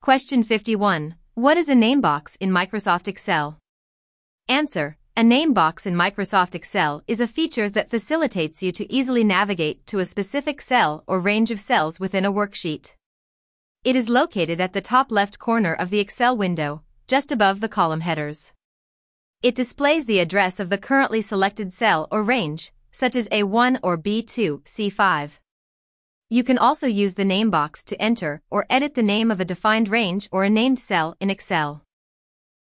Question 51. What is a name box in Microsoft Excel? Answer. A name box in Microsoft Excel is a feature that facilitates you to easily navigate to a specific cell or range of cells within a worksheet. It is located at the top left corner of the Excel window, just above the column headers. It displays the address of the currently selected cell or range, such as A1 or B2, C5. You can also use the name box to enter or edit the name of a defined range or a named cell in Excel.